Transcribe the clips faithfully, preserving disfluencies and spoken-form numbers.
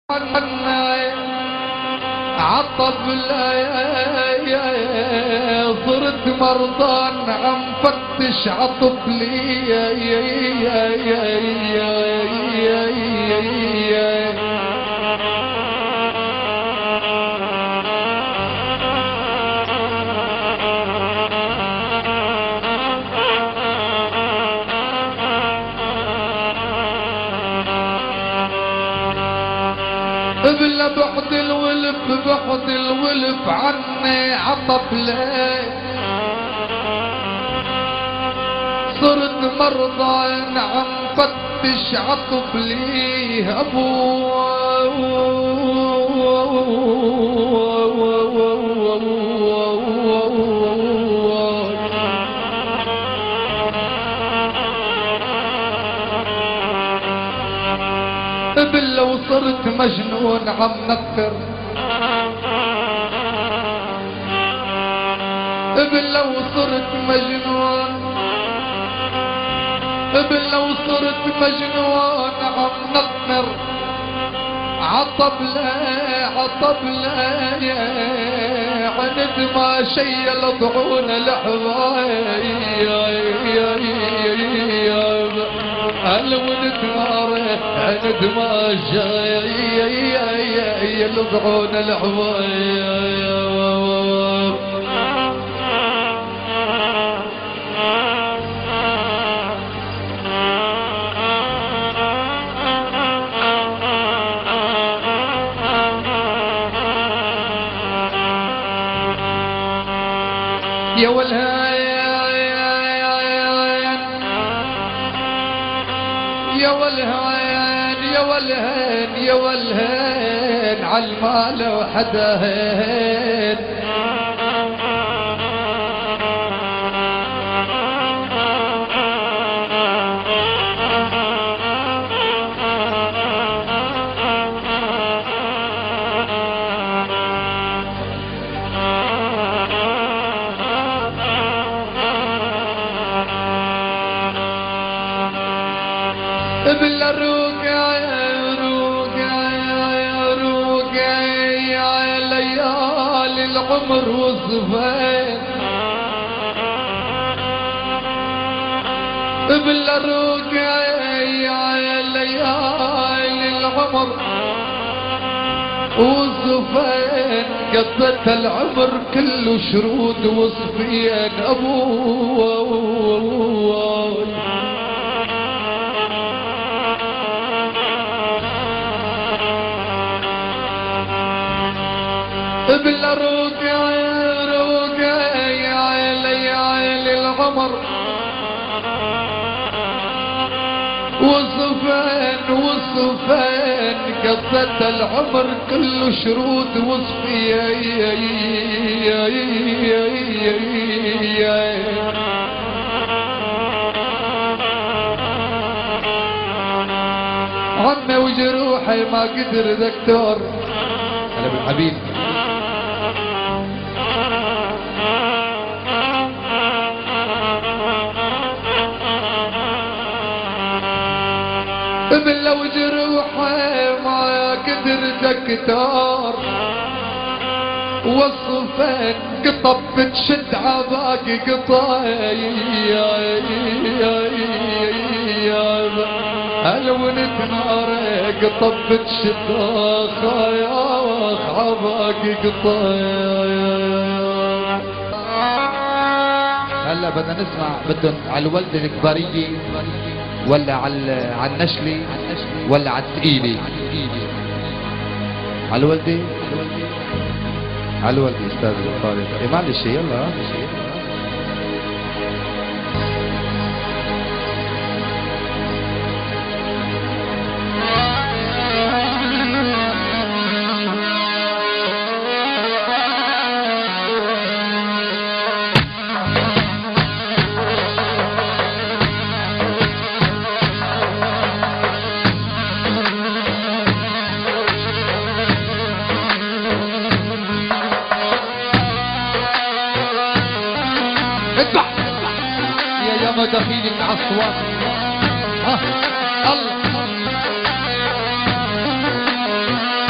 عطب صرت مرضان عم فتش عطب لي بلا بعد الولف بعد الولف عني عطب ليه صرت مرضى عم فتش عطب ليه ابو بلا وصرت مجنون عم نكر بلا وصرت مجنون بلا وصرت مجنون عم نكر عطب لا عطب لا عند ما شيل ضعون الحبايب الولد ناره عند ما شيل ضعون الحبايب يا والهان يا والهان يا والهان يا والهان عالمال وحدهن بلا روقع روقع روقع يا ليالي العمر وصفين بلا روقع يا ليالي العمر وصفين قضت العمر كله شرود وصفين ابوه بلا روقع روقع يا ليالي العمر وصفين وصفين قضت العمر كله شرود وصفين عمي وجروحي ما قدر دكتور هلا بالحبيب بلا وجروحي ما قدر دكتور وصفين قطب بتشد عباقي قطايب الولد ناره قطب بتشد خايا عباقي قطايب. هلا بدنا نسمع بدهم على الولدة الكبارية ولا على على النشلة ولا على الثقيلة؟ على الولدة على الولدة استاذ طارق. إيه معلش يلا دخيلك عالصوات ها الله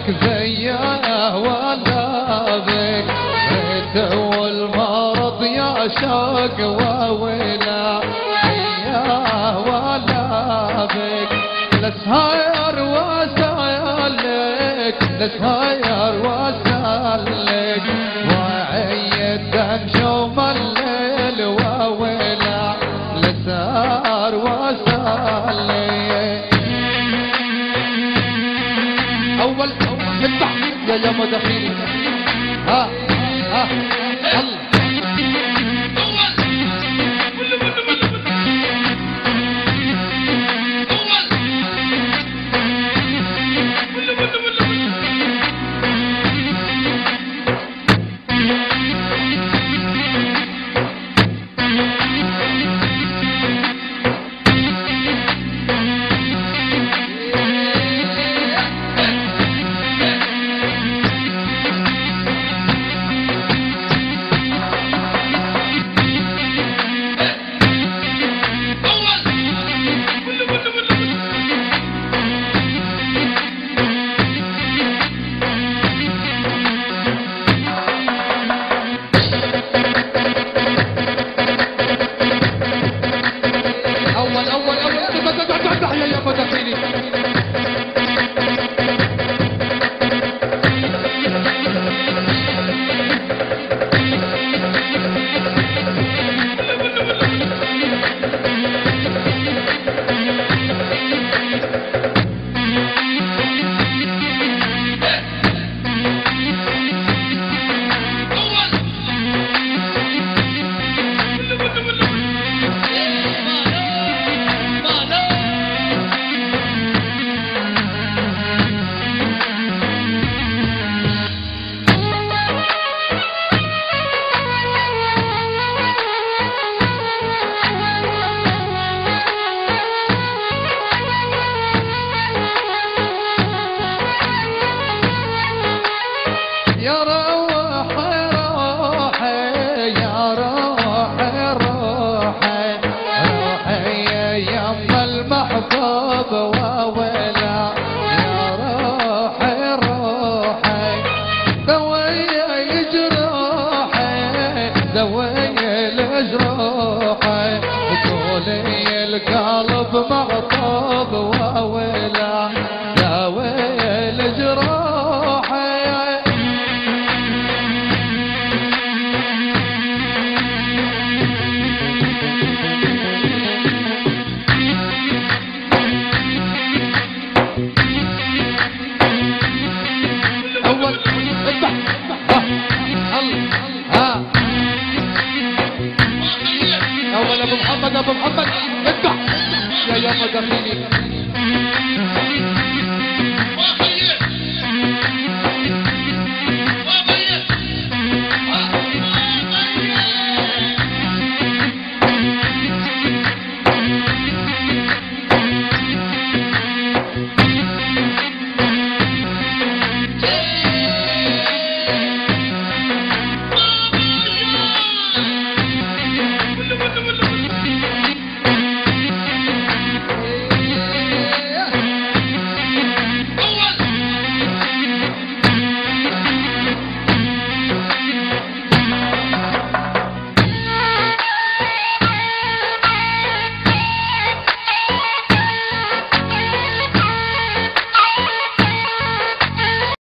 لك زيه ولا بك بيت والمرض يا شوق وويلا يا ولا بك لسهاير واسالك لسهاير واسالك وعي الدم شوم الليل وويلا لسهر واسالك اول افتح يا يا مدخيل ها ها الله القلب مغطب وويلا يا ويل جراحي اول اذبح ها اول ابو محمد ابو محمد اذبح يا يا مدخيل